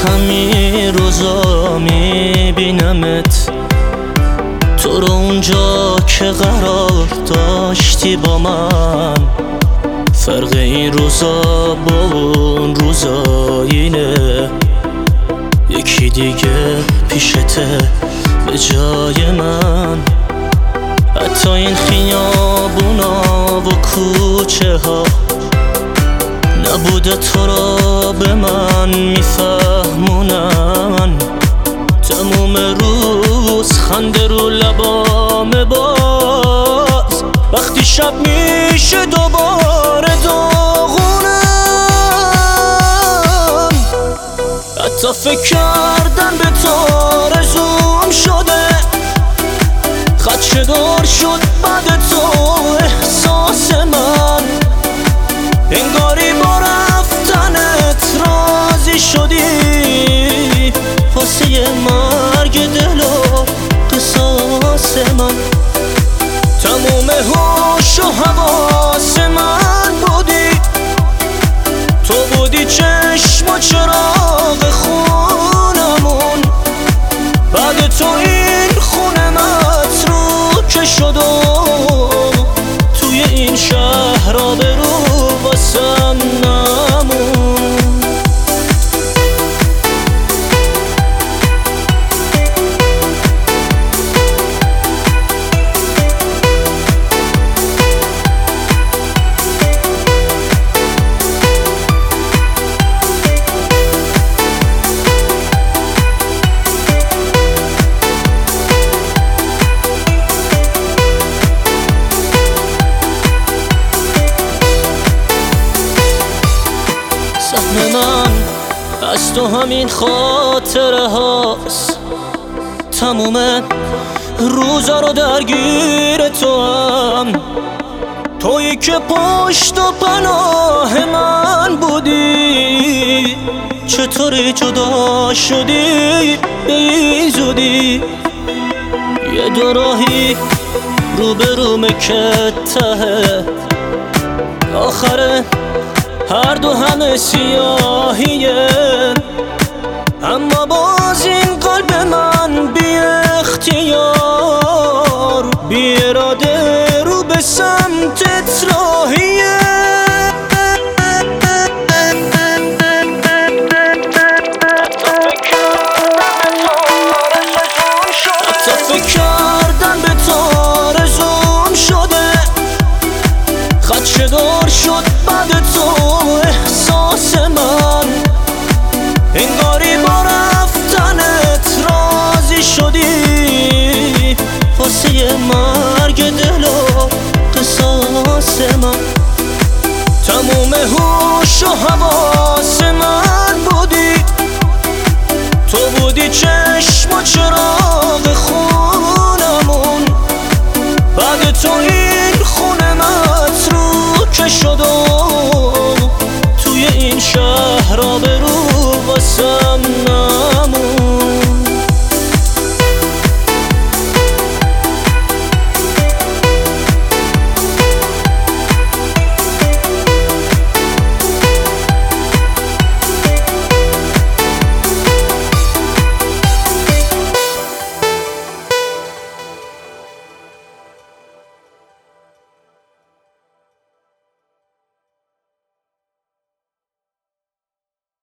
همین روزا میبینمت، تو رو اونجا که قرار داشتی با من. فرق این روزا با اون روزا اینه، یکی دیگه پیشته به جای من. حتی این خیابونا و کوچه ها نبوده تو را به من میفهمونن. تموم روز خنده رو لبامه، باز وقتی شب میشه دوباره داغونم. حتی فکر کردن به تو آرزوم شده، خدشه دار شد بعد تو احساس من. انگاری با رفتنت راضی شدی، واسه مرگ دل و قصاص من. تموم هوش و حواس من بودی، تو بودی چشم و چراغ خونمون. بعد تو این خونه متروکه شد و توی این شهر آبرو واسم نمون. من از تو همین خاطره هاست، تموم روزا رو درگیر تو هم. تویی که پشت و پناه من بودی، چطوری جدا شدی به این زودی؟ یه دو راهی روبرومه که ته آخره هر دو همه سیاهیه. اما باز این قلب من بی اختیار، بی اراده رو به سمتت راهیه. حتی فکر کردن به تو آرزوم شده، خدشه دار شد بعد تو احساس من. انگاری با رفتنت راضی شدی، واسه مرگ دل و قصاص من. تموم هوش و حواس من بودی، تو بودی چشم و چراغ خونمون. بعد تو این خونه متروکه شد و توی این شهر آبرو واسم